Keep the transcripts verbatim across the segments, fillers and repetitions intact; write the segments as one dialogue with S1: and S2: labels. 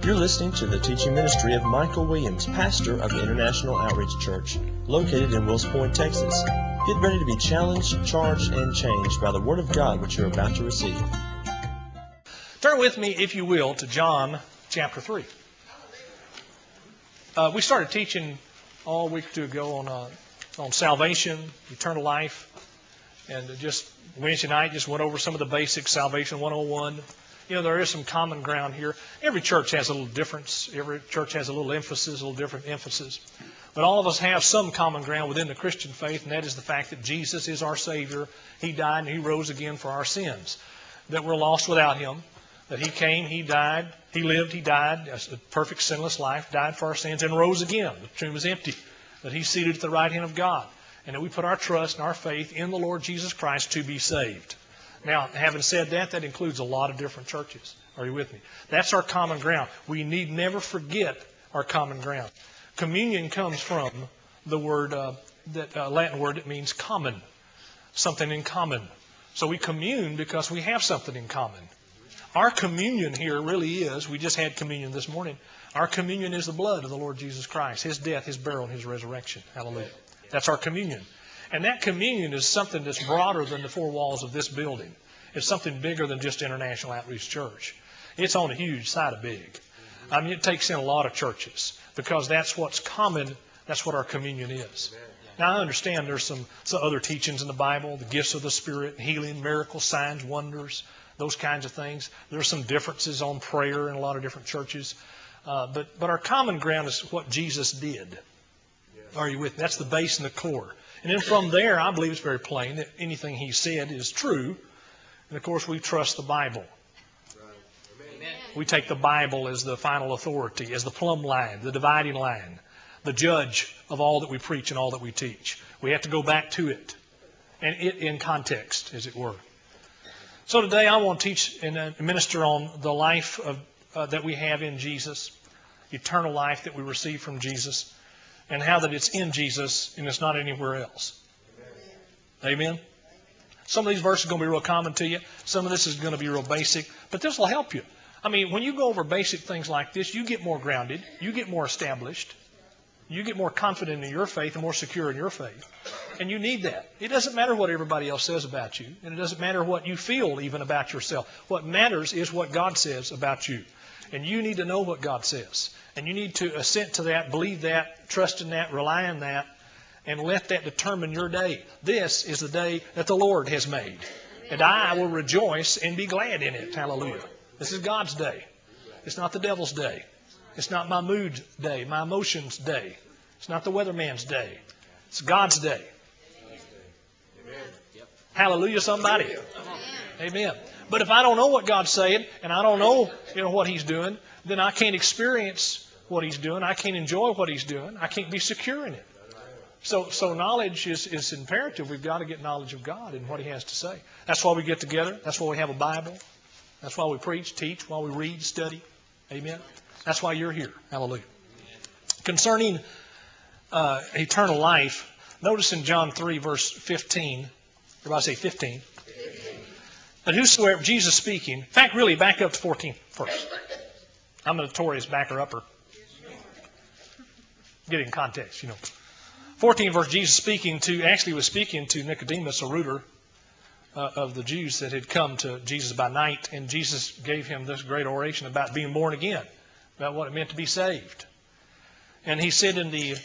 S1: You're listening to the teaching ministry of Michael Williams, pastor of the International Outreach Church, located in Wills Point, Texas. Get ready to be challenged, charged, and changed by the Word of God which you're about to receive.
S2: Turn with me, if you will, to John chapter three. Uh, we started teaching all a week or two ago on uh, on salvation, eternal life, and just Wednesday night just went over some of the basics, Salvation one oh one. You know, there is some common ground here. Every church has a little difference. Every church has a little emphasis, a little different emphasis. But all of us have some common ground within the Christian faith, and that is the fact that Jesus is our Savior. He died and He rose again for our sins. That we're lost without Him. That He came, He died, He lived, He died, a perfect sinless life, died for our sins, and rose again. The tomb is empty. That He's seated at the right hand of God. And that we put our trust and our faith in the Lord Jesus Christ to be saved. Now, having said that, that includes a lot of different churches. Are you with me? That's our common ground. We need never forget our common ground. Communion comes from the word, uh, that uh, Latin word that means common, something in common. So we commune because we have something in common. Our communion here really is, we just had communion this morning, our communion is the blood of the Lord Jesus Christ, His death, His burial, and His resurrection. Hallelujah. That's our communion. And that communion is something that's broader than the four walls of this building. It's something bigger than just International Outreach Church. It's on a huge side of big. I mean, it takes in a lot of churches because that's what's common. That's what our communion is. Now, I understand there's some, some other teachings in the Bible, the gifts of the Spirit, healing, miracles, signs, wonders, those kinds of things. There's some differences on prayer in a lot of different churches. Uh, but, but our common ground is what Jesus did. Are you with me? That's the base and the core. And then from there, I believe it's very plain that anything He said is true. And of course, we trust the Bible. Amen. We take the Bible as the final authority, as the plumb line, the dividing line, the judge of all that we preach and all that we teach. We have to go back to it, and it in context, as it were. So today I want to teach and minister on the life of, uh, that we have in Jesus, eternal life that we receive from Jesus, and how that it's in Jesus and it's not anywhere else. Amen? Amen? Some of these verses are going to be real common to you. Some of this is going to be real basic. But this will help you. I mean, when you go over basic things like this, you get more grounded. You get more established. You get more confident in your faith and more secure in your faith. And you need that. It doesn't matter what everybody else says about you. And it doesn't matter what you feel even about yourself. What matters is what God says about you. And you need to know what God says. And you need to assent to that, believe that, trust in that, rely on that, and let that determine your day. This is the day that the Lord has made. And I will rejoice and be glad in it. Hallelujah. This is God's day. It's not the devil's day. It's not my mood day, my emotions day. It's not the weatherman's day. It's God's day. Hallelujah, somebody. Amen. But if I don't know what God's saying, and I don't know, you know what He's doing, then I can't experience what He's doing. I can't enjoy what He's doing. I can't be secure in it. So, so knowledge is, is imperative. We've got to get knowledge of God and what He has to say. That's why we get together. That's why we have a Bible. That's why we preach, teach, why we read, study. Amen. That's why you're here. Hallelujah. Concerning uh, eternal life, notice in John three, verse fifteen. Everybody say fifteen. But whosoever, Jesus speaking, in fact, really back up to fourteen first. I'm a notorious backer-upper. Get it in context, you know. fourteen verse, Jesus speaking to, actually was speaking to Nicodemus, a ruler uh, of the Jews that had come to Jesus by night. And Jesus gave him this great oration about being born again, about what it meant to be saved. And he said in the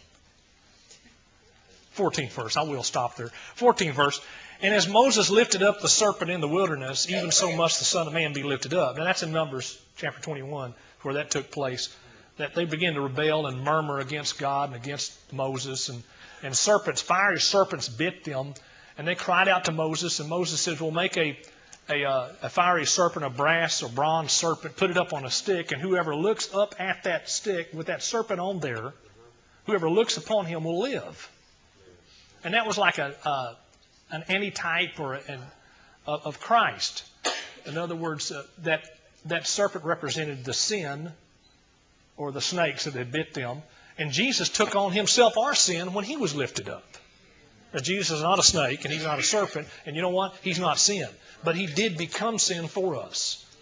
S2: fourteenth verse, I will stop there, fourteenth verse, and as Moses lifted up the serpent in the wilderness, even so must the Son of Man be lifted up. Now that's in Numbers chapter twenty-one, where that took place. That they began to rebel and murmur against God and against Moses. And, and serpents, fiery serpents bit them. And they cried out to Moses. And Moses says, well, make a, a, uh, a fiery serpent, a brass or bronze serpent, put it up on a stick. And whoever looks up at that stick with that serpent on there, whoever looks upon him will live. And that was like a, uh, an antitype or an, uh, of Christ. In other words, uh, that, that serpent represented the sin or the snakes that had bit them. And Jesus took on Himself our sin when He was lifted up. Now, Jesus is not a snake and He's not a serpent. And you know what? He's not sin. But He did become sin for us.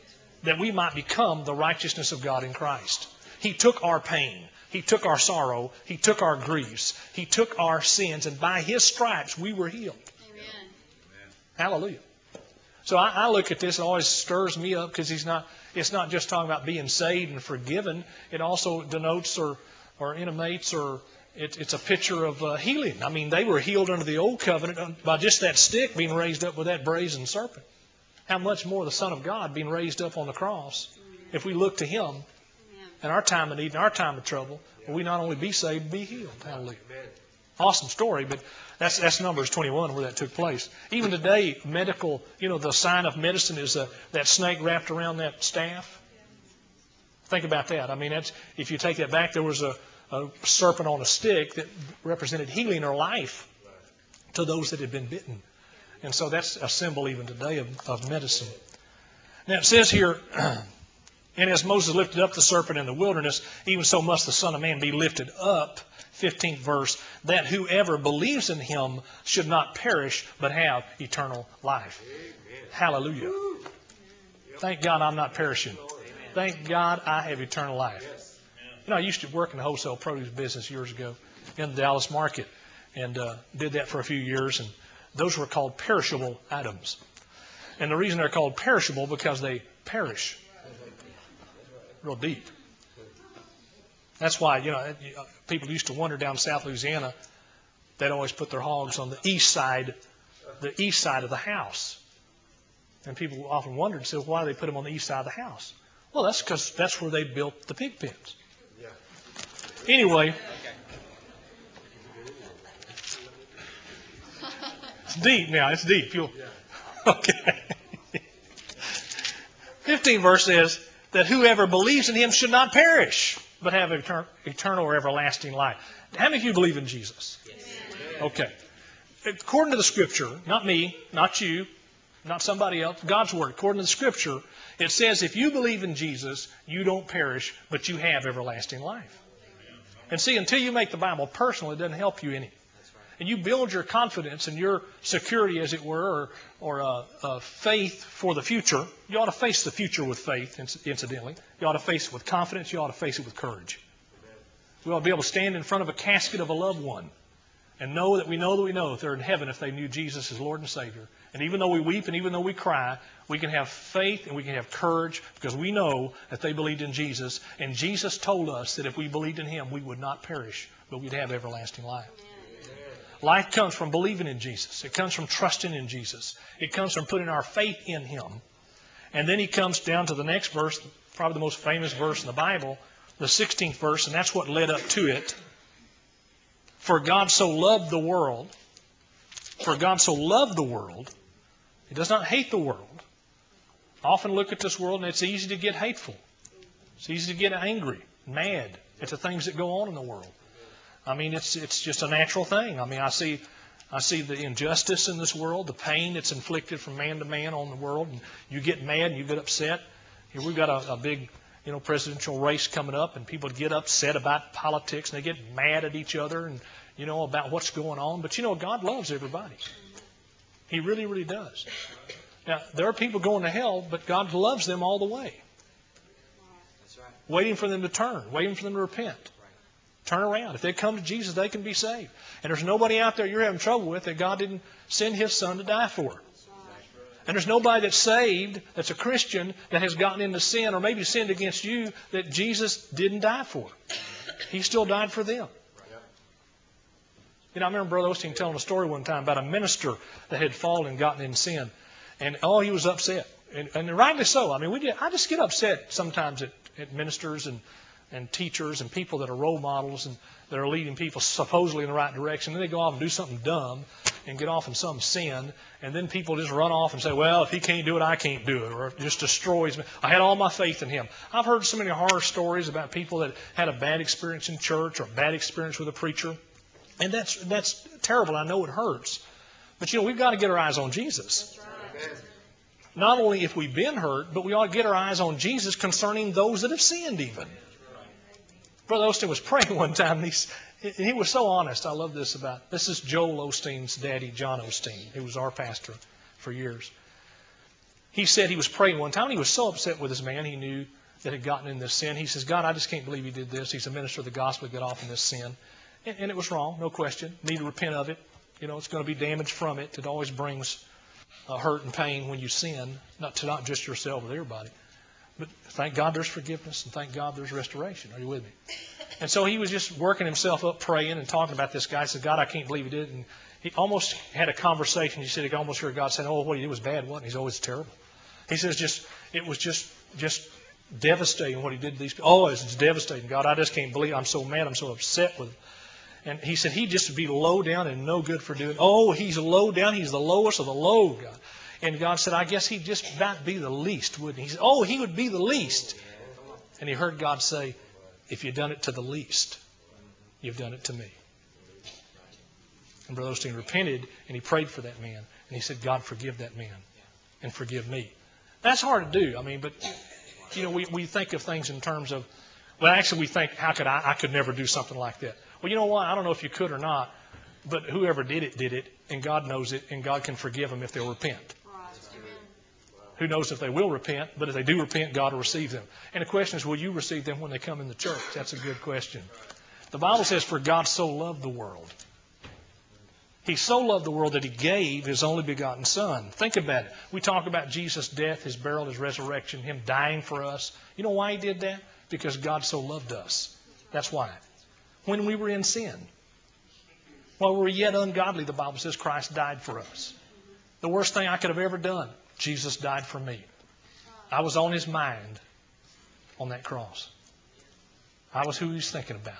S2: that we might become the righteousness of God in Christ. He took our pain. He took our sorrow. He took our griefs. He took our sins. And by His stripes, we were healed. Amen. Hallelujah. So I, I look at this, and it always stirs me up because he's not. It's not just talking about being saved and forgiven. It also denotes or, or intimates or it, it's a picture of uh, healing. I mean, they were healed under the old covenant by just that stick being raised up with that brazen serpent. How much more the Son of God being raised up on the cross? If we look to Him in our time of need, in our time of trouble, will we not only be saved, be healed? Hallelujah. Awesome story, but that's that's Numbers twenty-one where that took place. Even today, medical, you know, the sign of medicine is a, that snake wrapped around that staff. Think about that. I mean, that's, if you take that back, there was a, a serpent on a stick that represented healing or life to those that had been bitten. And so that's a symbol even today of, of medicine. Now it says here, and as Moses lifted up the serpent in the wilderness, even so must the Son of Man be lifted up, fifteenth verse, that whoever believes in Him should not perish, but have eternal life. Amen. Hallelujah. Woo. Thank God I'm not perishing. Amen. Thank God I have eternal life. Yes. You know, I used to work in the wholesale produce business years ago in the Dallas market, and uh, did that for a few years, and those were called perishable items. And the reason they're called perishable because they perish. Real deep. That's why, you know, people used to wonder down South Louisiana, they'd always put their hogs on the east side, the east side of the house. And people often wondered, so why do they put them on the east side of the house? Well, that's because that's where they built the pig pens. Anyway, it's deep now. It's deep. You'll, okay. fifteenth verse says that whoever believes in Him should not perish, but have etern- eternal or everlasting life. How many of you believe in Jesus? Yes. Okay. According to the Scripture, not me, not you, not somebody else, God's Word, according to the Scripture, it says if you believe in Jesus, you don't perish, but you have everlasting life. And see, until you make the Bible personal, it doesn't help you any. And you build your confidence and your security, as it were, or, or uh, uh, faith for the future. You ought to face the future with faith, incidentally. You ought to face it with confidence. You ought to face it with courage. We ought to be able to stand in front of a casket of a loved one and know that we know that we know that they're in heaven if they knew Jesus as Lord and Savior. And even though we weep and even though we cry, we can have faith and we can have courage because we know that they believed in Jesus. And Jesus told us that if we believed in Him, we would not perish, but we'd have everlasting life. Life comes from believing in Jesus. It comes from trusting in Jesus. It comes from putting our faith in Him. And then He comes down to the next verse, probably the most famous verse in the Bible, the sixteenth verse, and that's what led up to it. For God so loved the world, for God so loved the world, He does not hate the world. I often look at this world and it's easy to get hateful. It's easy to get angry, mad at the things that go on in the world. I mean, it's it's just a natural thing. I mean, I see I see the injustice in this world, the pain that's inflicted from man to man on the world, and you get mad and you get upset. Here we've got a, a big, you know, presidential race coming up, and people get upset about politics, and they get mad at each other, and you know about what's going on. But you know, God loves everybody. He really, really does. Now, there are people going to hell, but God loves them all the way. That's right. Waiting for them to turn, waiting for them to repent. Turn around. If they come to Jesus, they can be saved. And there's nobody out there you're having trouble with that God didn't send His Son to die for. And there's nobody that's saved, that's a Christian, that has gotten into sin or maybe sinned against you that Jesus didn't die for. He still died for them. You know, I remember Brother Osteen telling a story one time about a minister that had fallen and gotten in sin. And, oh, he was upset. And, and rightly so. I mean, we did, I just get upset sometimes at, at ministers and and teachers and people that are role models and that are leading people supposedly in the right direction. And then they go off and do something dumb and get off in some sin. And then people just run off and say, well, if he can't do it, I can't do it. Or it just destroys me. I had all my faith in him. I've heard so many horror stories about people that had a bad experience in church or a bad experience with a preacher. And that's that's terrible. I know it hurts. But, you know, we've got to get our eyes on Jesus. Not only if we've been hurt, but we ought to get our eyes on Jesus concerning those that have sinned even. Brother Osteen was praying one time, and he, he was so honest. I love this about, this is Joel Osteen's daddy, John Osteen, who was our pastor for years. he said he was praying one time, and he was so upset with this man he knew that had gotten in this sin. He says, God, I just can't believe he did this. He's a minister of the gospel, got off in this sin. And, and it was wrong, no question. Need to repent of it. You know, it's going to be damage from it. It always brings uh, hurt and pain when you sin, not to not just yourself, but everybody. But thank God there's forgiveness, and thank God there's restoration. Are you with me? And so he was just working himself up, praying and talking about this guy. He said, God, I can't believe he did it. And he almost had a conversation. He said he almost heard God saying, oh, what he did was bad, wasn't it? He's always terrible. He says, just it was just just devastating what he did to these people. Oh, it's devastating. God, I just can't believe it. I'm so mad. I'm so upset with him. And he said he'd just be low down and no good for doing. Oh, he's low down. He's the lowest of the low, God. And God said, I guess he'd just about be the least, wouldn't he? He said, oh, he would be the least. And he heard God say, if you've done it to the least, you've done it to me. And Brother Osteen repented, and he prayed for that man. And he said, God, forgive that man and forgive me. That's hard to do. I mean, but, you know, we, we think of things in terms of, well, actually we think, how could I, I could never do something like that. Well, you know what? I don't know if you could or not, but whoever did it, did it, and God knows it, and God can forgive them if they'll repent. Who knows if they will repent, but if they do repent, God will receive them. And the question is, will you receive them when they come in the church? That's a good question. The Bible says, for God so loved the world. He so loved the world that he gave his only begotten Son. Think about it. We talk about Jesus' death, his burial, his resurrection, him dying for us. You know why he did that? Because God so loved us. That's why. When we were in sin, while we were yet ungodly, the Bible says Christ died for us. The worst thing I could have ever done, Jesus died for me. I was on his mind on that cross. I was who he was thinking about.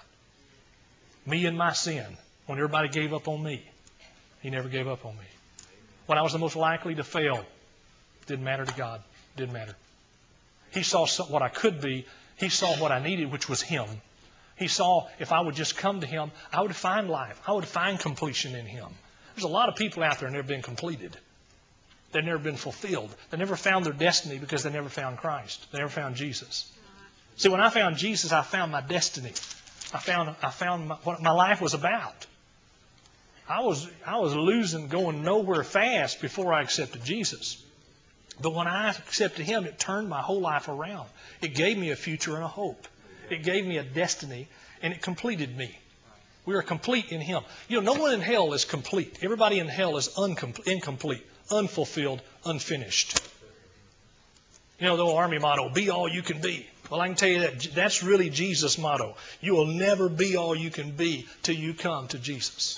S2: Me and my sin. When everybody gave up on me, he never gave up on me. When I was the most likely to fail, didn't matter to God. Didn't matter. He saw what I could be. He saw what I needed, which was him. He saw if I would just come to him, I would find life. I would find completion in him. There's a lot of people out there who never been completed. They've never been fulfilled. They never found their destiny because they never found Christ. They never found Jesus. See, when I found Jesus, I found my destiny. I found I found my, what my life was about. I was I was losing, going nowhere fast before I accepted Jesus. But when I accepted him, it turned my whole life around. It gave me a future and a hope. It gave me a destiny, and it completed me. We are complete in him. You know, no one in hell is complete. Everybody in hell is uncom- incomplete, unfulfilled, unfinished. You know, the old Army motto, be all you can be. Well, I can tell you that that's really Jesus' motto. You will never be all you can be till you come to Jesus.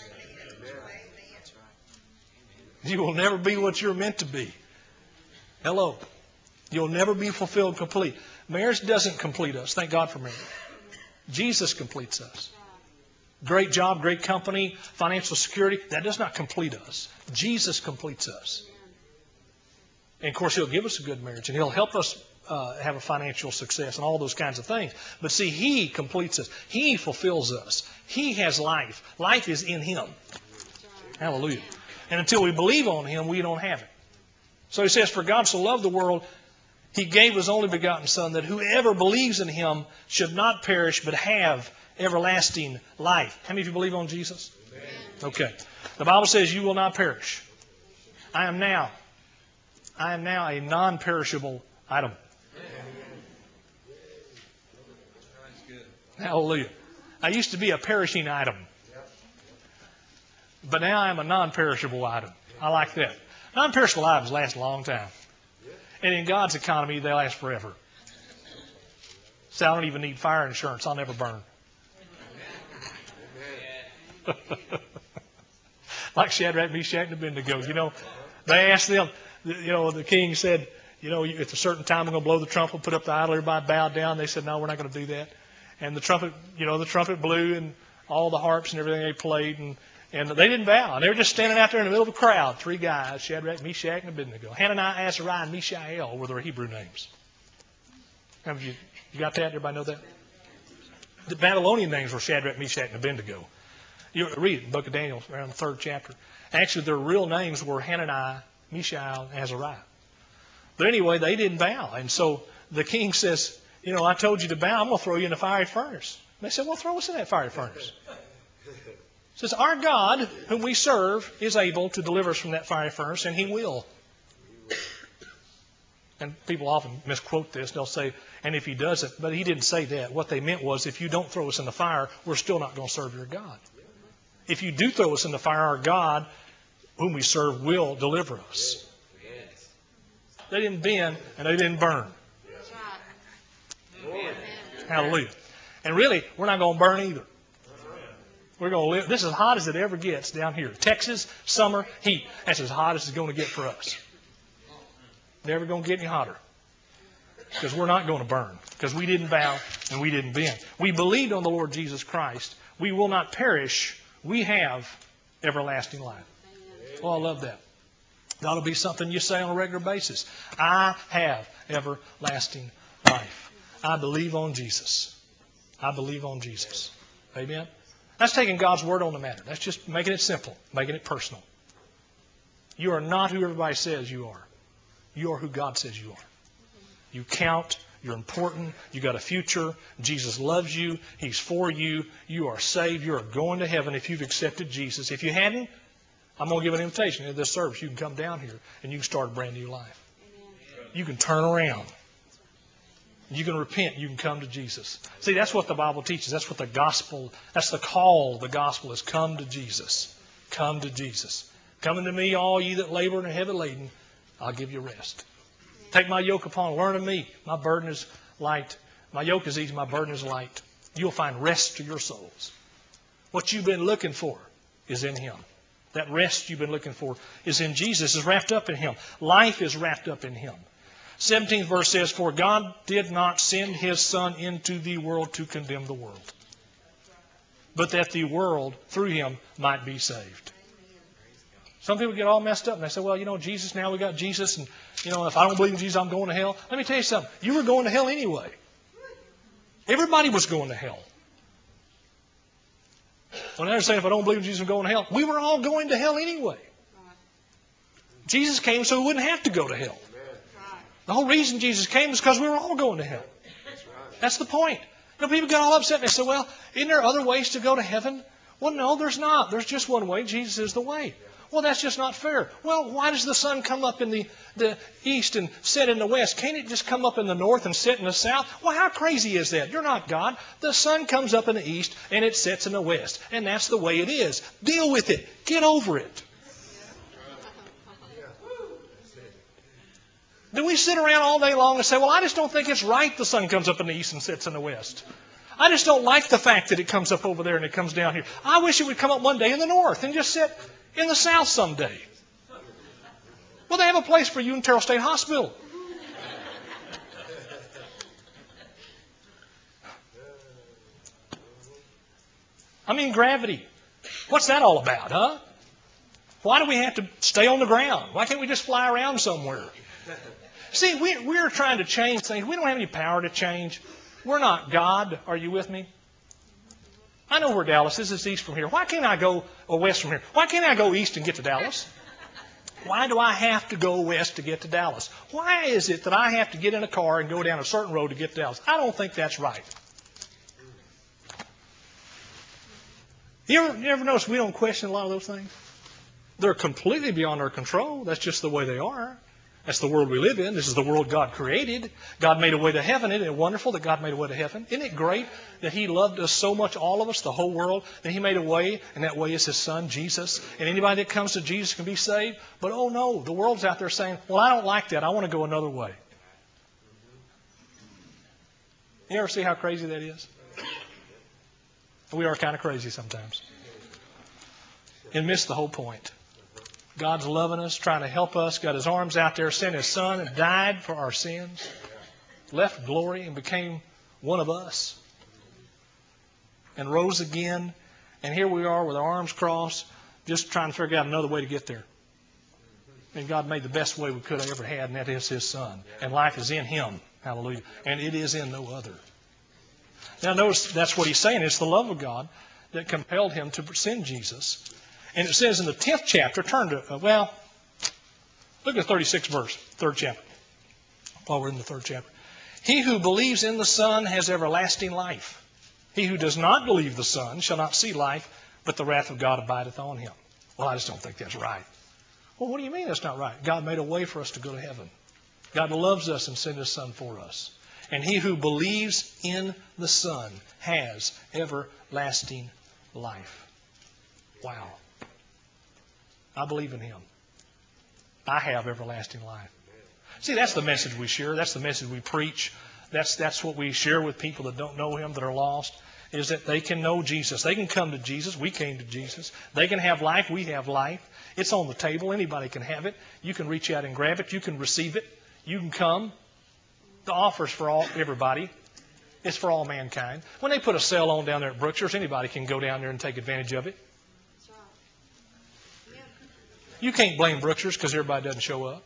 S2: You will never be what you're meant to be. Hello. You'll never be fulfilled complete. Marriage doesn't complete us. Thank God for marriage. Jesus completes us. Great job, great company, financial security, that does not complete us. Jesus completes us. And of course, he'll give us a good marriage, and he'll help us uh, have a financial success and all those kinds of things. But see, he completes us. He fulfills us. He has life. Life is in him. Hallelujah. And until we believe on him, we don't have it. So he says, for God so loved the world, he gave his only begotten Son, that whoever believes in him should not perish, but have everlasting life. How many of you believe on Jesus? Amen. Okay. The Bible says you will not perish. I am now, I am now a non-perishable item. Hallelujah. I used to be a perishing item. But now I'm a non-perishable item. I like that. Non-perishable items last a long time. And in God's economy, they last forever. So I don't even need fire insurance. I'll never burn. Like Shadrach, Meshach, and Abednego. You know, they asked them, you know, the king said, you know, at a certain time I'm going to blow the trumpet, put up the idol, everybody bowed down. They said, no, we're not going to do that. And the trumpet, you know, the trumpet blew and all the harps and everything they played, and, and they didn't bow. And they were just standing out there in the middle of a crowd, three guys, Shadrach, Meshach, and Abednego. Hananiah, Azariah, and Mishael were their Hebrew names. Have you, you got that? Everybody know that? The Babylonian names were Shadrach, Meshach, and Abednego. You read it in the book of Daniel, around the third chapter. Actually, their real names were Hananiah, Mishael, and Azariah. But anyway, they didn't bow. And so the king says, you know, I told you to bow. I'm going to throw you in the fiery furnace. And they said, well, throw us in that fiery furnace. It says, our God, whom we serve, is able to deliver us from that fiery furnace, and he will. And people often misquote this. They'll say, and if he doesn't, but he didn't say that. What they meant was, if you don't throw us in the fire, we're still not going to serve your God. If you do throw us in the fire, our God, whom we serve, will deliver us. They didn't bend and they didn't burn. Hallelujah. And really, we're not going to burn either. We're going to live. This is as hot as it ever gets down here. Texas, summer, heat. That's as hot as it's going to get for us. Never going to get any hotter. Because we're not going to burn. Because we didn't bow and we didn't bend. We believed on the Lord Jesus Christ. We will not perish. We have everlasting life. Oh, I love that. That'll be something you say on a regular basis. I have everlasting life. I believe on Jesus. I believe on Jesus. Amen? That's taking God's word on the matter. That's just making it simple, making it personal. You are not who everybody says you are. You are who God says you are. You count. You're important. You got a future. Jesus loves you. He's for you. You are saved. You are going to heaven if you've accepted Jesus. If you hadn't, I'm going to give an invitation at this service. You can come down here and you can start a brand new life. You can turn around. You can repent. You can come to Jesus. See, that's what the Bible teaches. That's what the gospel, that's the call of the gospel is, come to Jesus. Come to Jesus. Come unto me, all ye that labor and are heavy laden, I'll give you rest. Take my yoke upon, learn of me. My burden is light. My yoke is easy, my burden is light. You'll find rest to your souls. What you've been looking for is in Him. That rest you've been looking for is in Jesus, is wrapped up in Him. Life is wrapped up in Him. seventeenth verse says, for God did not send His Son into the world to condemn the world, but that the world through Him might be saved. Some people get all messed up and they say, well, you know, Jesus, now we got Jesus, and, you know, if I don't believe in Jesus, I'm going to hell. Let me tell you something. You were going to hell anyway. Everybody was going to hell. When they're saying, if I don't believe in Jesus, I'm going to hell, we were all going to hell anyway. Jesus came so we wouldn't have to go to hell. The whole reason Jesus came is because we were all going to hell. That's the point. You know, people get all upset and they say, well, isn't there other ways to go to heaven? Well, no, there's not. There's just one way. Jesus is the way. Well, that's just not fair. Well, why does the sun come up in the, the east and set in the west? Can't it just come up in the north and set in the south? Well, how crazy is that? You're not God. The sun comes up in the east and it sets in the west. And that's the way it is. Deal with it. Get over it. Do we sit around all day long and say, well, I just don't think it's right the sun comes up in the east and sets in the west. I just don't like the fact that it comes up over there and it comes down here. I wish it would come up one day in the north and just sit in the south someday. Well, they have a place for you in Terrell State Hospital. I mean, gravity. What's that all about, huh? Why do we have to stay on the ground? Why can't we just fly around somewhere? See, we, we're trying to change things. We don't have any power to change. We're not God. Are you with me? I know where Dallas is. It's east from here. Why can't I go or west from here? Why can't I go east and get to Dallas? Why do I have to go west to get to Dallas? Why is it that I have to get in a car and go down a certain road to get to Dallas? I don't think that's right. You ever, you ever notice we don't question a lot of those things? They're completely beyond our control. That's just the way they are. That's the world we live in. This is the world God created. God made a way to heaven. Isn't it wonderful that God made a way to heaven? Isn't it great that He loved us so much, all of us, the whole world, that He made a way, and that way is His Son, Jesus. And anybody that comes to Jesus can be saved. But oh no, the world's out there saying, well, I don't like that. I want to go another way. You ever see how crazy that is? We are kind of crazy sometimes. And miss the whole point. God's loving us, trying to help us, got His arms out there, sent His Son and died for our sins, left glory and became one of us, and rose again. And here we are with our arms crossed, just trying to figure out another way to get there. And God made the best way we could have ever had, and that is His Son. And life is in Him. Hallelujah. And it is in no other. Now notice that's what He's saying. It's the love of God that compelled Him to send Jesus. And it says in the tenth chapter, turn to, uh, well, look at the thirty-sixth verse, third chapter, while we're in the third chapter. He who believes in the Son has everlasting life. He who does not believe the Son shall not see life, but the wrath of God abideth on him. Well, I just don't think that's right. Well, what do you mean that's not right? God made a way for us to go to heaven. God loves us and sent His Son for us. And he who believes in the Son has everlasting life. Wow. I believe in Him. I have everlasting life. See, that's the message we share. That's the message we preach. That's, that's what we share with people that don't know Him, that are lost, is that they can know Jesus. They can come to Jesus. We came to Jesus. They can have life. We have life. It's on the table. Anybody can have it. You can reach out and grab it. You can receive it. You can come. The offer's for all everybody. It's for all mankind. When they put a sale on down there at Brookshire's, anybody can go down there and take advantage of it. You can't blame Brookshire's because everybody doesn't show up.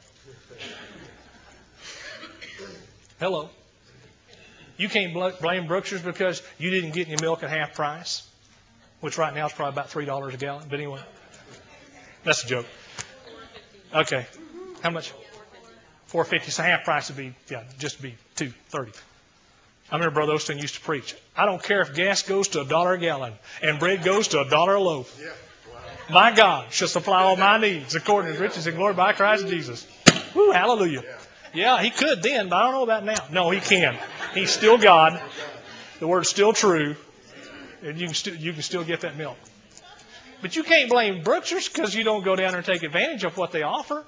S2: Hello. You can't blame Brookshire's because you didn't get any milk at half price, which right now is probably about three dollars a gallon. But anyway, that's a joke. Okay. How much? four fifty. So half price would be, yeah, just be two thirty. I remember Brother Osteen used to preach, I don't care if gas goes to a dollar a gallon and bread goes to a dollar a loaf. Yeah. Wow. My God shall supply all my needs according to His riches and glory by Christ Jesus. Woo, hallelujah. Yeah. yeah, He could then, but I don't know about now. No, He can. He's still God. The word's still true. And you can, st- you can still get that milk. But you can't blame Brookshire's because you don't go down there and take advantage of what they offer.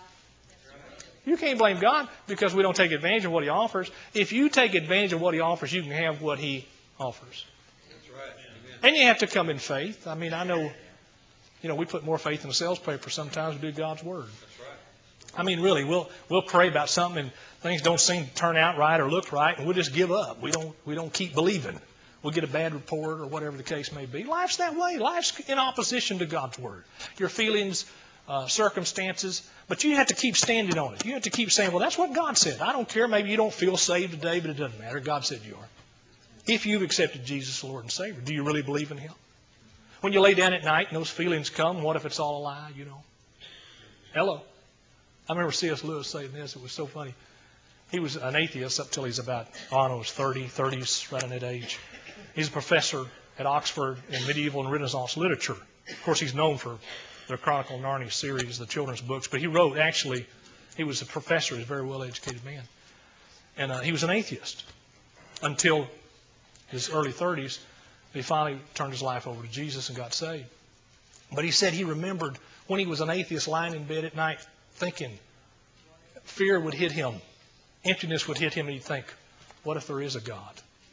S2: You can't blame God because we don't take advantage of what He offers. If you take advantage of what He offers, you can have what He offers. That's right. Amen. And you have to come in faith. I mean, I know, you know, we put more faith in a sales paper sometimes than we do God's Word. That's right. I mean, really, we'll we'll pray about something and things don't seem to turn out right or look right, and we'll just give up. We don't we don't keep believing. We'll get a bad report or whatever the case may be. Life's that way. Life's in opposition to God's Word. Your feelings, uh, circumstances, but you have to keep standing on it. You have to keep saying, well, that's what God said. I don't care. Maybe you don't feel saved today, but it doesn't matter. God said you are. If you've accepted Jesus as Lord and Savior, do you really believe in Him? When you lay down at night and those feelings come, what if it's all a lie, you know? Hello. I remember C S Lewis saying this. It was so funny. He was an atheist up till he's about, oh, I don't know, he was thirty, thirties, right in that age. He's a professor at Oxford in medieval and Renaissance literature. Of course, he's known for the Chronicle of Narnia series, the children's books. But he wrote, actually, he was a professor. He's a very well-educated man. And uh, he was an atheist until his early thirties. He finally turned his life over to Jesus and got saved. But he said he remembered when he was an atheist lying in bed at night thinking fear would hit him. Emptiness would hit him and he'd think, what if there is a God?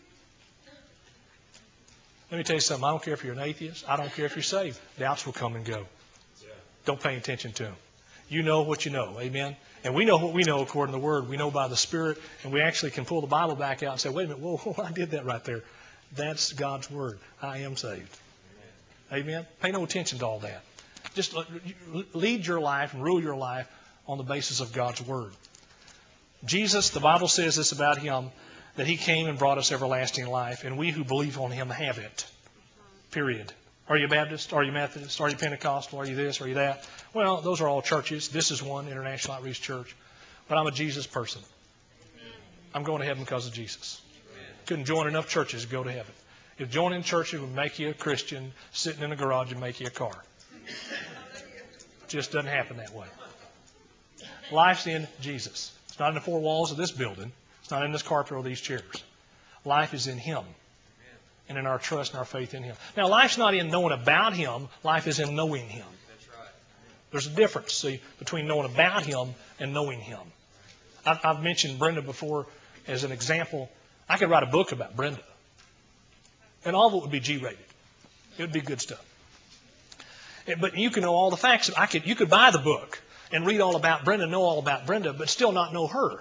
S2: Let me tell you something. I don't care if you're an atheist. I don't care if you're saved. Doubts will come and go. Don't pay attention to them. You know what you know. Amen? And we know what we know according to the Word. We know by the Spirit. And we actually can pull the Bible back out and say, wait a minute. Whoa, whoa, I did that right there. That's God's Word. I am saved. Amen? Amen? Pay no attention to all that. Just lead your life and rule your life on the basis of God's Word. Jesus, the Bible says this about Him, that He came and brought us everlasting life, and we who believe on Him have it. Period. Are you Baptist? Are you Methodist? Are you Pentecostal? Are you this? Are you that? Well, those are all churches. This is one, International Outreach Church. But I'm a Jesus person. I'm going to heaven because of Jesus. Couldn't join enough churches to go to heaven. If joining churches would make you a Christian, sitting in a garage would make you a car. It just doesn't happen that way. Life's in Jesus. It's not in the four walls of this building. It's not in this carpet or these chairs. Life is in Him and in our trust and our faith in Him. Now, life's not in knowing about Him. Life is in knowing Him. There's a difference, see, between knowing about Him and knowing Him. I've, I've mentioned Brenda before as an example. I could write a book about Brenda, and all of it would be G-rated. It would be good stuff. But you can know all the facts. I could, you could buy the book and read all about Brenda, know all about Brenda, but still not know her.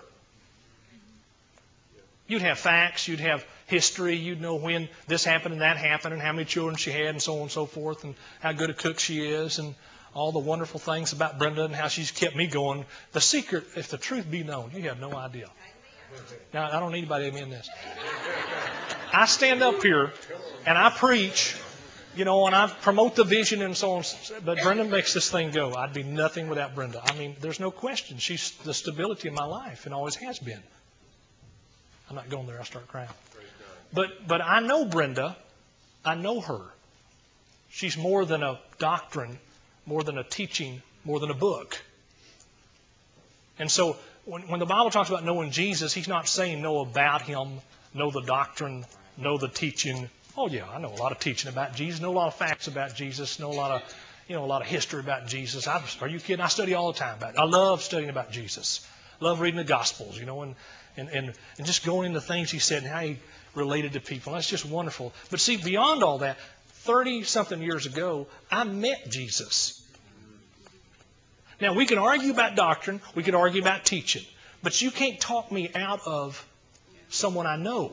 S2: You'd have facts, you'd have history, you'd know when this happened and that happened and how many children she had and so on and so forth and how good a cook she is and all the wonderful things about Brenda and how she's kept me going. The secret, if the truth be known, you have no idea. Now, I don't need anybody to amen this. I stand up here and I preach, you know, and I promote the vision and so on, but Brenda makes this thing go. I'd be nothing without Brenda. I mean, there's no question. She's the stability of my life and always has been. I'm not going there. I start crying. But but I know Brenda. I know her. She's more than a doctrine, more than a teaching, more than a book. And so when, when the Bible talks about knowing Jesus, He's not saying know about Him, know the doctrine, know the teaching. Oh yeah, I know a lot of teaching about Jesus, know a lot of facts about Jesus, know a lot of, you know, a lot of history about Jesus. I, are you kidding? I study all the time about it. I love studying about Jesus. Love reading the Gospels, you know, and, and, and, and just going into things He said and how He related to people. That's just wonderful. But see, beyond all that, thirty-something years ago, I met Jesus. Now, we can argue about doctrine, we can argue about teaching, but you can't talk me out of someone I know.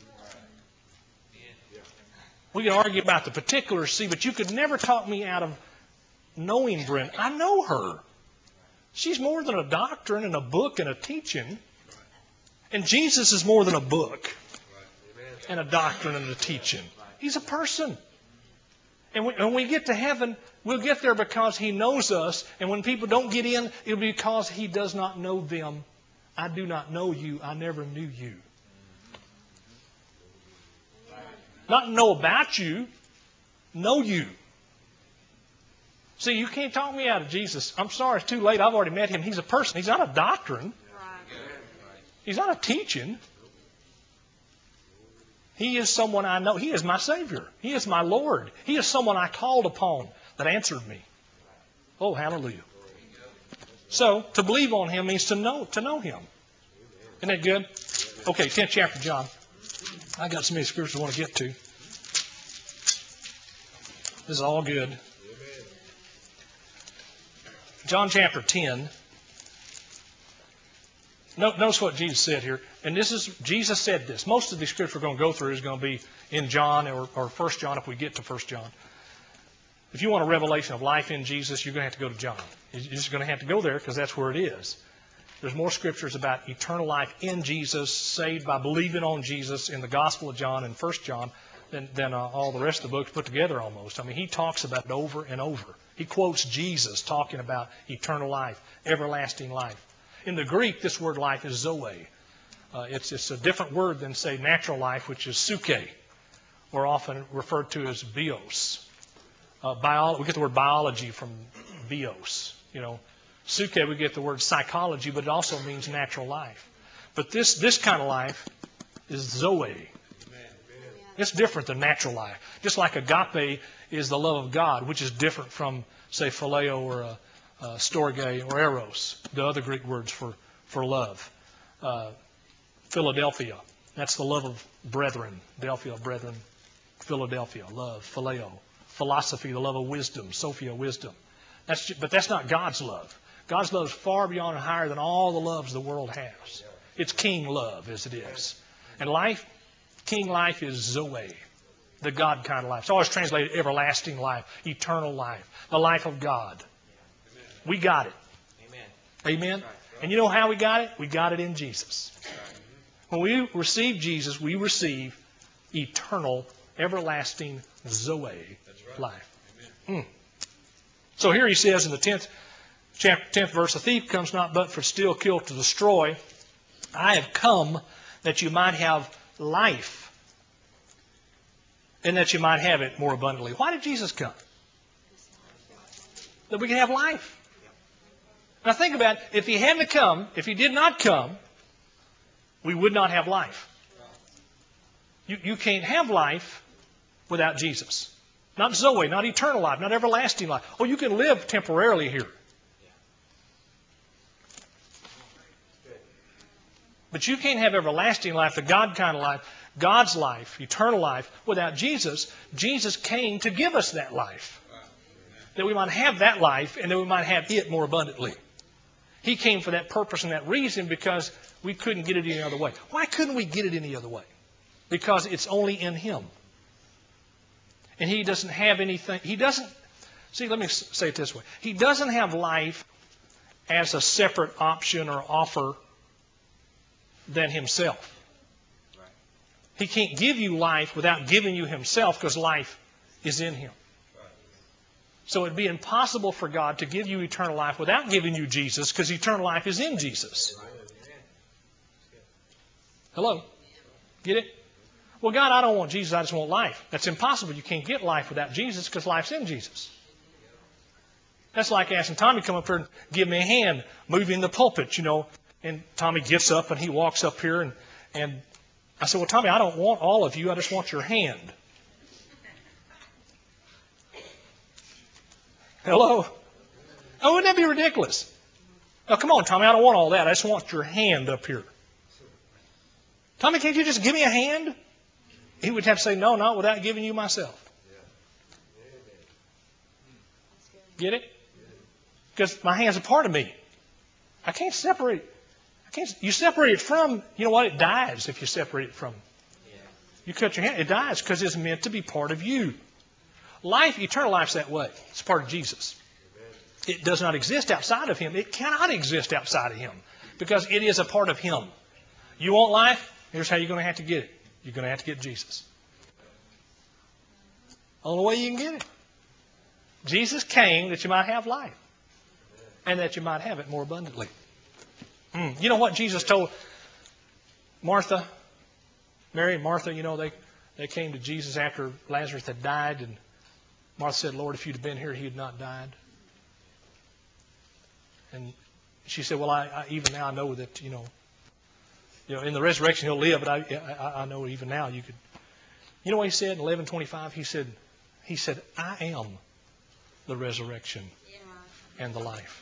S2: We can argue about the particulars, see, but you could never talk me out of knowing Brenda. I know her. She's more than a doctrine and a book and a teaching. And Jesus is more than a book and a doctrine and a teaching. He's a person. And we, when we get to heaven, we'll get there because He knows us. And when people don't get in, it'll be because He does not know them. I do not know you. I never knew you. Not know about you, know you. See, you can't talk me out of Jesus. I'm sorry, it's too late. I've already met Him. He's a person. He's not a doctrine. He's not a teaching. He is someone I know. He is my Savior. He is my Lord. He is someone I called upon that answered me. Oh, hallelujah. So, to believe on Him means to know, to know Him. Isn't that good? Okay, tenth chapter of John. I got so many scriptures I want to get to. This is all good. John chapter ten. Notice what Jesus said here. And this is, Jesus said this. Most of the scripture we're going to go through is going to be in John or, or First John if we get to First John. If you want a revelation of life in Jesus, you're going to have to go to John. You're just going to have to go there because that's where it is. There's more scriptures about eternal life in Jesus, saved by believing on Jesus in the Gospel of John and First John than, than uh, all the rest of the books put together almost. I mean, he talks about it over and over. He quotes Jesus talking about eternal life, everlasting life. In the Greek, this word life is zoe. Uh, it's, it's a different word than, say, natural life, which is suke, or often referred to as bios. Uh, bio, we get the word biology from bios, you know. Suke, we get the word psychology, but it also means natural life. But this, this kind of life is zoe. It's different than natural life. Just like agape is the love of God, which is different from, say, phileo or a, a storge or eros, the other Greek words for, for love. Uh, Philadelphia, that's the love of brethren. Delphia, brethren. Philadelphia, love, phileo. Philosophy, the love of wisdom. Sophia, wisdom. That's just, but that's not God's love. God's love is far beyond and higher than all the loves the world has. It's king love as it is. And life, king life is zoe, the God kind of life. It's always translated everlasting life, eternal life, the life of God. We got it. Amen? And you know how we got it? We got it in Jesus. When we receive Jesus, we receive eternal, everlasting zoe life. Mm. So here he says in the tenth chapter, tenth verse, "The thief comes not but for steal, kill, to destroy. I have come that you might have life, and that you might have it more abundantly." Why did Jesus come? That we can have life. Now think about it. If He hadn't come, if He did not come, we would not have life. You, you can't have life without Jesus. Not zoe, not eternal life, not everlasting life. Oh, you can live temporarily here. But you can't have everlasting life, the God kind of life, God's life, eternal life, without Jesus. Jesus came to give us that life. That we might have that life and that we might have it more abundantly. He came for that purpose and that reason because we couldn't get it any other way. Why couldn't we get it any other way? Because it's only in Him. And He doesn't have anything. He doesn't, see, let me say it this way. He doesn't have life as a separate option or offer than Himself. He can't give you life without giving you Himself because life is in Him. So it'd be impossible for God to give you eternal life without giving you Jesus because eternal life is in Jesus. Hello? Get it? Well, God, I don't want Jesus, I just want life. That's impossible. You can't get life without Jesus because life's in Jesus. That's like asking Tommy to come up here and give me a hand moving the pulpit, you know. And Tommy gets up and he walks up here and, and I said, well, Tommy, I don't want all of you. I just want your hand. Hello? Oh, wouldn't that be ridiculous? Now, come on, Tommy, I don't want all that. I just want your hand up here. Tommy, can't you just give me a hand? He would have to say, no, not without giving you myself. Get it? Because my hand's a part of me. I can't separate it. I can't. You separate it from, you know what? It dies if you separate it from. You cut your hand, it dies because it's meant to be part of you. Life, eternal life's that way. It's part of Jesus. It does not exist outside of Him. It cannot exist outside of Him because it is a part of Him. You want life? Here's how you're going to have to get it. You're going to have to get Jesus. Only way you can get it. Jesus came that you might have life and that you might have it more abundantly. Mm. You know what Jesus told Martha, Mary and Martha, you know, they, they came to Jesus after Lazarus had died, and Martha said, Lord, if you'd have been here, he had not died. And she said, well, I, I even now I know that, you know, you know, in the resurrection he'll live, but I, I, I know even now you could. You know what he said in eleven twenty-five? He said, he said, I am the resurrection and the life.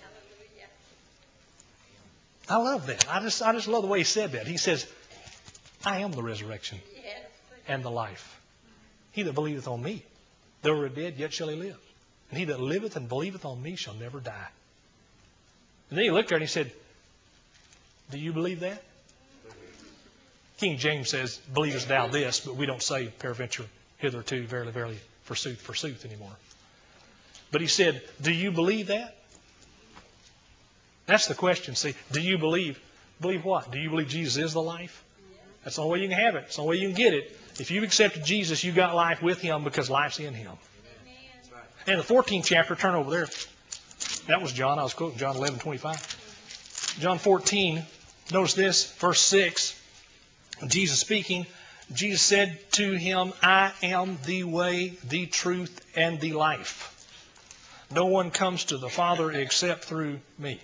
S2: I love that. I just, I just love the way he said that. He says, I am the resurrection and the life. He that believeth on me, though he were dead, yet shall he live. And he that liveth and believeth on me shall never die. And then he looked at her and he said, do you believe that? King James says, believest thou this, but we don't say peradventure hitherto, verily, verily, forsooth, forsooth anymore. But he said, do you believe that? That's the question. See, do you believe? Believe what? Do you believe Jesus is the life? That's the only way you can have it. It's the only way you can get it. If you've accepted Jesus, you've got life with Him because life's in Him. And the fourteenth chapter, turn over there. That was John. I was quoting John eleven twenty-five. John fourteen, notice this, verse six. Jesus speaking, Jesus said to him, I am the way, the truth, and the life. No one comes to the Father except through me.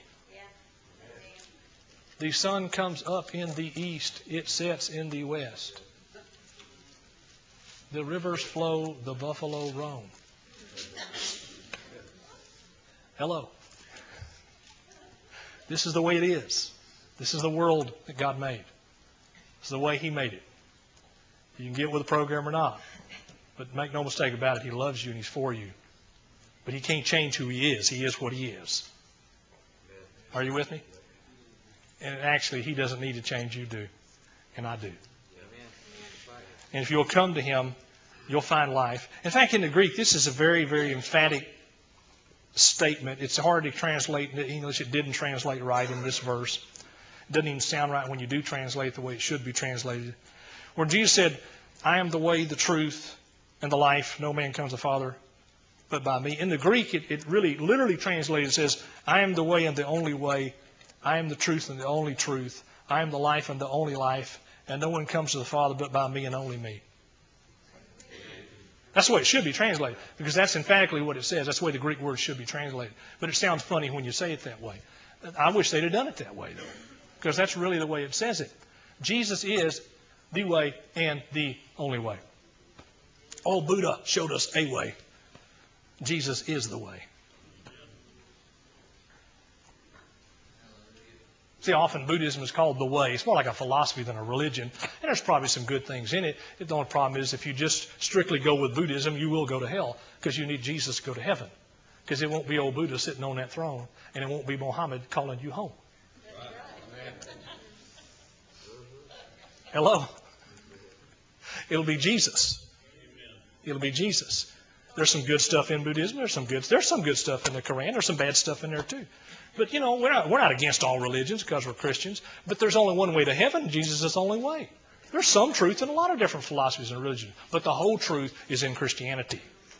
S2: The sun comes up in the east, it sets in the west. The rivers flow, the buffalo roam. Hello. This is the way it is. This is the world that God made. This is the way He made it. You can get with the program or not. But make no mistake about it, He loves you and He's for you. But He can't change who He is. He is what He is. Are you with me? And actually, He doesn't need to change, you do. And I do. And if you'll come to Him, you'll find life. In fact, in the Greek, this is a very, very emphatic statement. It's hard to translate into English. It didn't translate right in this verse. It doesn't even sound right when you do translate the way it should be translated. When Jesus said, I am the way, the truth, and the life, no man comes to the Father but by me. In the Greek, it, it really literally translated says, I am the way and the only way. I am the truth and the only truth. I am the life and the only life. And no one comes to the Father but by me and only me. That's the way it should be translated, because that's emphatically what it says. That's the way the Greek word should be translated. But it sounds funny when you say it that way. I wish they'd have done it that way, though, because that's really the way it says it. Jesus is the way and the only way. Old Buddha showed us a way. Jesus is the way. See, often Buddhism is called the way. It's more like a philosophy than a religion. And there's probably some good things in it. The only problem is if you just strictly go with Buddhism, you will go to hell because you need Jesus to go to heaven. Because it won't be old Buddha sitting on that throne, and it won't be Muhammad calling you home. Hello? It'll be Jesus. It'll be Jesus. There's some good stuff in Buddhism. There's some good. There's some good stuff in the Quran. There's some bad stuff in there too. But you know, we're not we're not against all religions because we're Christians. But there's only one way to heaven. Jesus is the only way. There's some truth in a lot of different philosophies and religions, but the whole truth is in Christianity.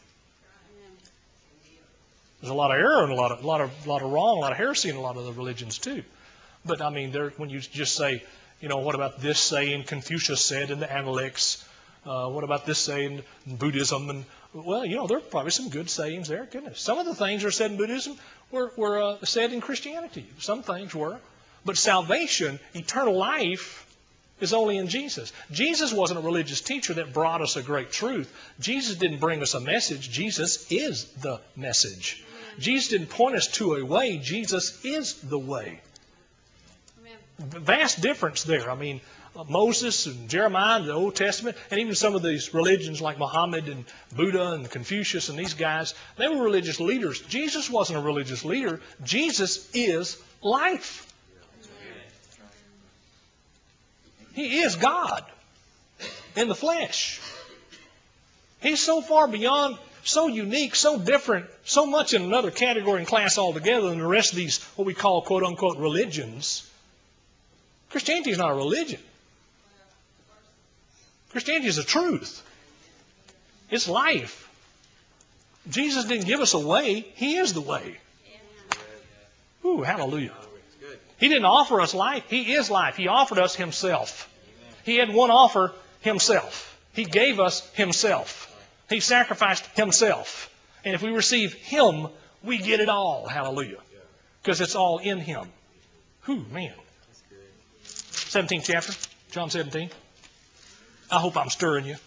S2: There's a lot of error and a lot of a lot of a lot of wrong, a lot of heresy in a lot of the religions too. But I mean, there when you just say, you know, what about this saying Confucius said in the Analects? Uh, what about this saying in Buddhism? And well, you know, there are probably some good sayings there. Goodness, some of the things that are said in Buddhism were, were uh, said in Christianity. Some things were, But salvation, eternal life, is only in Jesus. Jesus wasn't a religious teacher that brought us a great truth. Jesus didn't bring us a message. Jesus is the message. Jesus didn't point us to a way. Jesus is the way. Vast difference there. I mean, Moses and Jeremiah in the Old Testament, and even some of these religions like Muhammad and Buddha and Confucius and these guys, they were religious leaders. Jesus wasn't a religious leader. Jesus is life. He is God in the flesh. He's so far beyond, so unique, so different, so much in another category and class altogether than the rest of these, what we call quote-unquote religions. Christianity is not a religion. Christianity is a truth. It's life. Jesus didn't give us a way. He is the way. Ooh, hallelujah. He didn't offer us life. He is life. He offered us Himself. He had one offer, Himself. He gave us Himself. He sacrificed Himself. And if we receive Him, we get it all. Hallelujah. Because it's all in Him. Whew, man. seventeenth chapter, John seventeen. I hope I'm stirring you.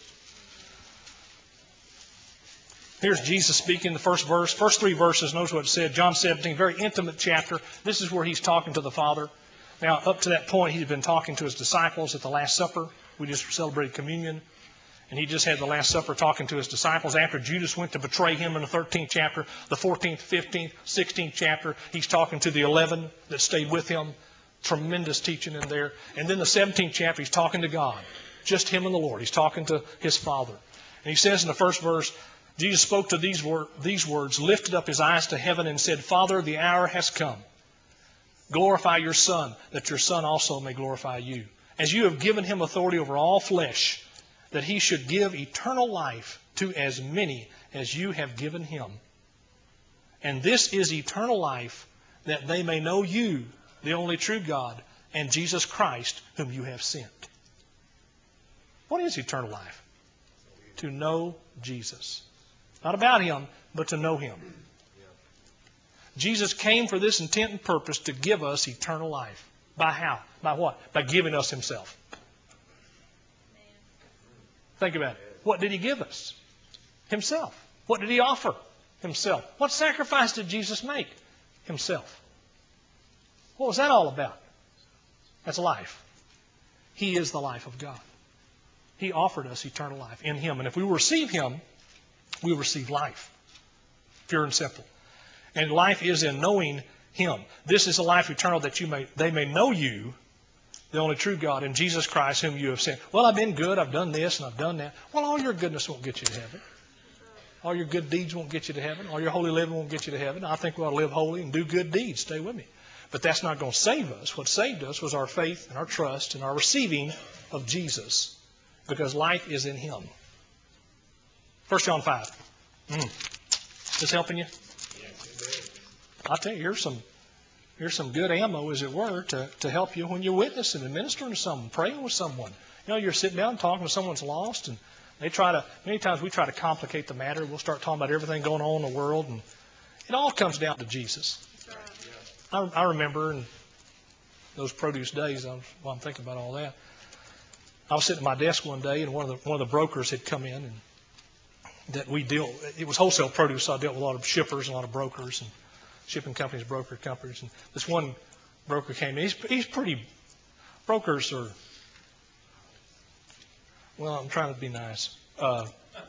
S2: Here's Jesus speaking, the first verse, first three verses. Notice what it said. John seventeen, very intimate chapter. This is where He's talking to the Father. Now, up to that point, He's been talking to His disciples at the Last Supper. We just celebrated communion. And He just had the Last Supper talking to His disciples after Judas went to betray Him in the thirteenth chapter. The fourteenth, fifteenth, sixteenth chapter, He's talking to the eleven that stayed with Him. Tremendous teaching in there. And then the seventeenth chapter, He's talking to God. Just Him and the Lord. He's talking to His Father. And He says in the first verse, Jesus spoke to these, wor- these words, lifted up His eyes to heaven and said, Father, the hour has come. Glorify your Son, that your Son also may glorify you. As you have given Him authority over all flesh, that He should give eternal life to as many as you have given Him. And this is eternal life, that they may know you, the only true God, and Jesus Christ, whom you have sent. What is eternal life? To know Jesus. Not about Him, but to know Him. Jesus came for this intent and purpose to give us eternal life. By how? By what? By giving us Himself. Think about it. What did He give us? Himself. What did He offer? Himself. What sacrifice did Jesus make? Himself. What was that all about? That's life. He is the life of God. He offered us eternal life in Him. And if we receive Him, we receive life. Pure and simple. And life is in knowing Him. This is a life eternal, that you may they may know you, the only true God, and Jesus Christ, whom you have sent. Well, I've been good. I've done this and I've done that. Well, all your goodness won't get you to heaven. All your good deeds won't get you to heaven. All your holy living won't get you to heaven. I think we ought to live holy and do good deeds. Stay with me. But that's not going to save us. What saved us was our faith and our trust and our receiving of Jesus, because life is in Him. First John five. Mm. This helping you? I'll tell you, here's some, here's some good ammo, as it were, to, to help you when you're witnessing and ministering to someone, praying with someone. You know, you're sitting down talking to someone's lost, and they try to, many times we try to complicate the matter. We'll start talking about everything going on in the world, and it all comes down to Jesus. I, I remember in those produce days, I was, while I'm thinking about all that, I was sitting at my desk one day, and one of the one of the brokers had come in, and that we deal. It was wholesale produce, so I dealt with a lot of shippers, and a lot of brokers, and shipping companies, broker companies. And this one broker came in. He's he's pretty. Brokers are. Well, I'm trying to be nice. Uh,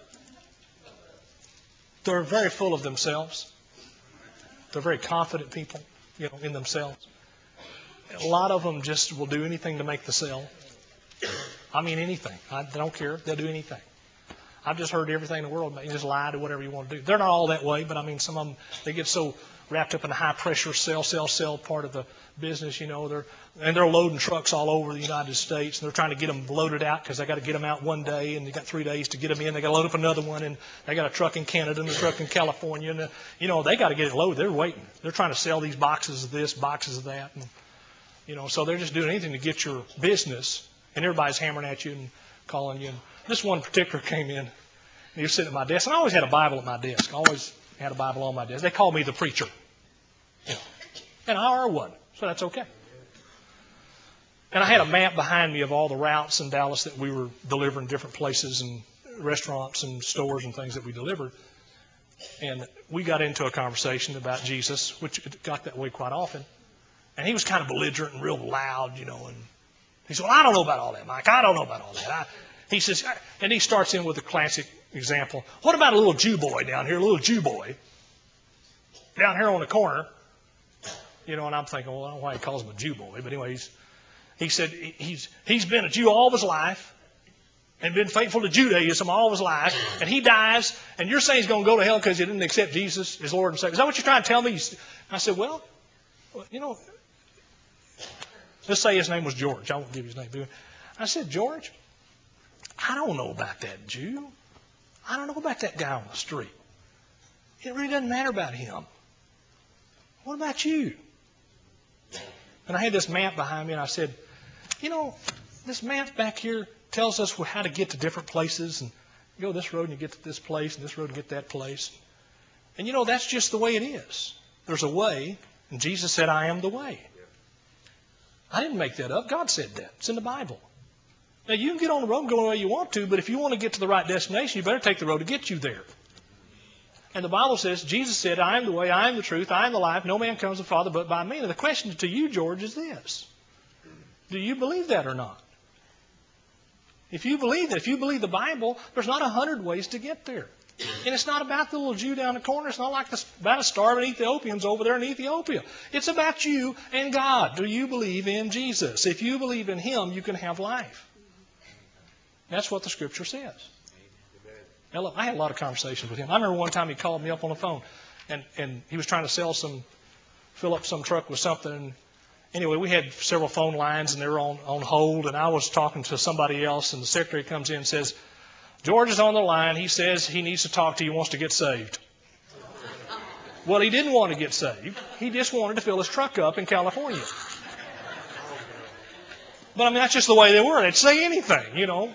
S2: they're very full of themselves. They're very confident people, you know, in themselves. A lot of them just will do anything to make the sale. I mean, anything. I don't care. They'll do anything. I've just heard everything in the world. You just lie to whatever you want to do. They're not all that way, but I mean, some of them, they get so wrapped up in the high pressure sell, sell, sell part of the business, you know. They're and they're loading trucks all over the United States, and they're trying to get them loaded out because they got to get them out one day, and they got three days to get them in. They got to load up another one, and they got a truck in Canada and a truck in California, and uh, you know, they got to get it loaded. They're waiting. They're trying to sell these boxes of this, boxes of that, and you know, so they're just doing anything to get your business. And everybody's hammering at you and calling you. And this one particular came in, and he was sitting at my desk. And I always had a Bible at my desk. I always had a Bible on my desk. They called me the preacher. You know. And I are one, so that's okay. And I had a map behind me of all the routes in Dallas that we were delivering, different places and restaurants and stores and things that we delivered. And we got into a conversation about Jesus, which it got that way quite often. And he was kind of belligerent and real loud, you know. And he said, well, I don't know about all that, Mike. I don't know about all that. I, he says, and he starts in with a classic example. What about a little Jew boy down here, a little Jew boy down here on the corner? You know, and I'm thinking, well, I don't know why he calls him a Jew boy. But anyways, he said he's he's been a Jew all of his life and been faithful to Judaism all of his life. And he dies, and you're saying he's going to go to hell because he didn't accept Jesus as Lord and Savior. Is that what you're trying to tell me? I said, well, you know, let's say his name was George. I won't give his name. I said, George, I don't know about that Jew. I don't know about that guy on the street. It really doesn't matter about him. What about you? And I had this map behind me, and I said, you know, this map back here tells us how to get to different places. And you go this road and you get to this place, and this road and get that place. And you know, that's just the way it is. There's a way, and Jesus said, I am the way. I didn't make that up. God said that. It's in the Bible. Now, you can get on the road and go the way you want to, but if you want to get to the right destination, you better take the road to get you there. And the Bible says, Jesus said, I am the way, I am the truth, I am the life. No man comes to the Father but by me. And the question to you, George, is this. Do you believe that or not? If you believe that, if you believe the Bible, there's not a hundred ways to get there. And it's not about the little Jew down the corner. It's not like the, about a starving Ethiopians over there in Ethiopia. It's about you and God. Do you believe in Jesus? If you believe in Him, you can have life. That's what the Scripture says. Now, look, I had a lot of conversations with him. I remember one time he called me up on the phone, and, and he was trying to sell some, fill up some truck with something. And anyway, we had several phone lines, and they were on, on hold, and I was talking to somebody else, and the secretary comes in and says, George is on the line. He says he needs to talk to you. He wants to get saved. Well, he didn't want to get saved. He just wanted to fill his truck up in California. But, I mean, that's just the way they were. They'd say anything, you know.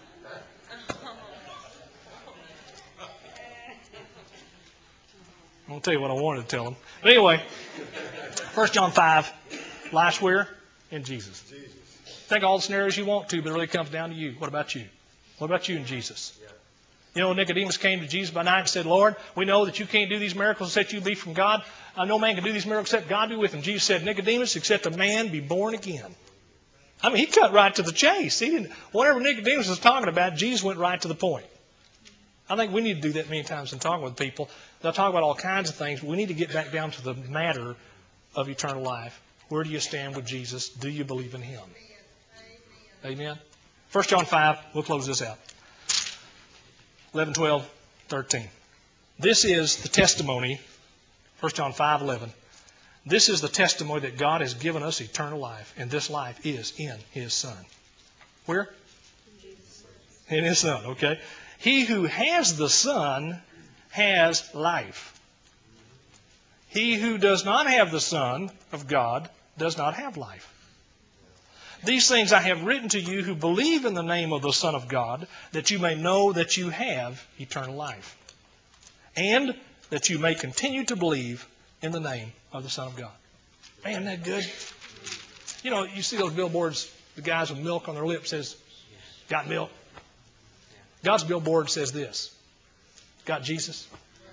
S2: I'll tell you what I wanted to tell him. But anyway, First John five, life's where? In Jesus. Take all the scenarios you want to, but it really comes down to you. What about you? What about you and Jesus? You know, Nicodemus came to Jesus by night and said, Lord, we know that you can't do these miracles except you be from God. Uh, no man can do these miracles except God be with him. Jesus said, Nicodemus, except a man be born again. I mean, he cut right to the chase. He didn't. Whatever Nicodemus was talking about, Jesus went right to the point. I think we need to do that many times in talking with people. They'll talk about all kinds of things, but we need to get back down to the matter of eternal life. Where do you stand with Jesus? Do you believe in Him? Amen. First John five, we'll close this out. eleven, twelve, thirteen. This is the testimony, First John five, eleven. This is the testimony that God has given us eternal life, and this life is in His Son. Where? In His Son, okay. He who has the Son has life. He who does not have the Son of God does not have life. These things I have written to you who believe in the name of the Son of God, that you may know that you have eternal life, and that you may continue to believe in the name of the Son of God. Man, isn't that good? You know, you see those billboards, the guys with milk on their lips says, got milk. God's billboard says this, got Jesus?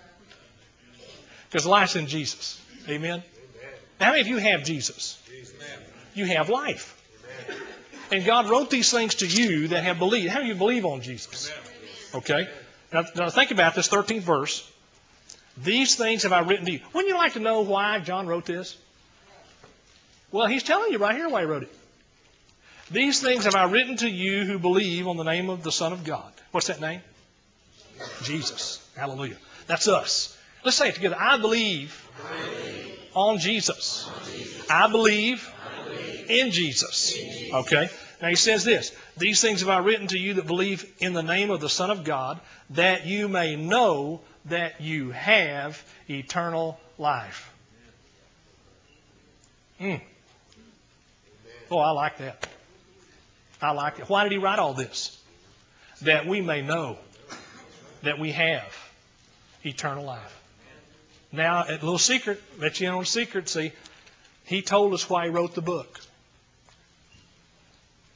S2: Because life's in Jesus. Amen? Amen. How many of you have Jesus? Amen. You have life. Amen. And God wrote these things to you that have believed. How do you believe on Jesus? Amen. Okay? Now, now think about this thirteenth verse. These things have I written to you. Wouldn't you like to know why John wrote this? Well, he's telling you right here why he wrote it. These things have I written to you who believe on the name of the Son of God. What's that name? Jesus. Hallelujah. That's us. Let's say it together. I believe, I believe on Jesus. On Jesus. I believe, I believe in Jesus. In Jesus. Okay. Now he says this. These things have I written to you that believe in the name of the Son of God, that you may know that you have eternal life. Mm. Oh, I like that. I like it. Why did he write all this? That we may know that we have eternal life. Now, a little secret, let you in on a secret, see, he told us why he wrote the book.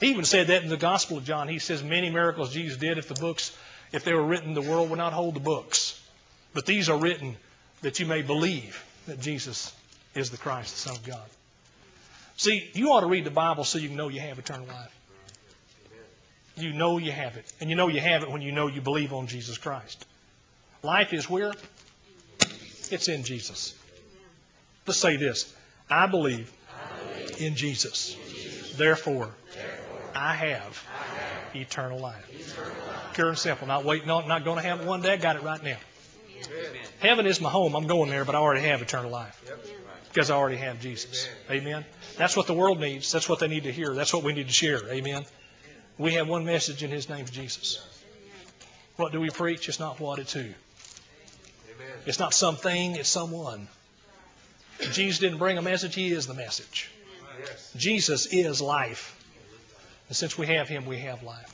S2: He even said that in the Gospel of John. He says many miracles Jesus did. If the books, if they were written, the world would not hold the books. But these are written that you may believe that Jesus is the Christ, the Son of God. See, you ought to read the Bible so you can know you have eternal life. You know you have it. And you know you have it when you know you believe on Jesus Christ. Life is where? It's in Jesus. Let's say this. I believe in Jesus. Therefore, I have eternal life. Pure and simple. Not waiting on it, not going to have it one day. I got it right now. Heaven is my home. I'm going there, but I already have eternal life. Because I already have Jesus. Amen. That's what the world needs. That's what they need to hear. That's what we need to share. Amen. We have one message, and His name is Jesus. What do we preach? It's not what, it's who. It's not something, it's someone. Jesus didn't bring a message, He is the message. Jesus is life. And since we have Him, we have life.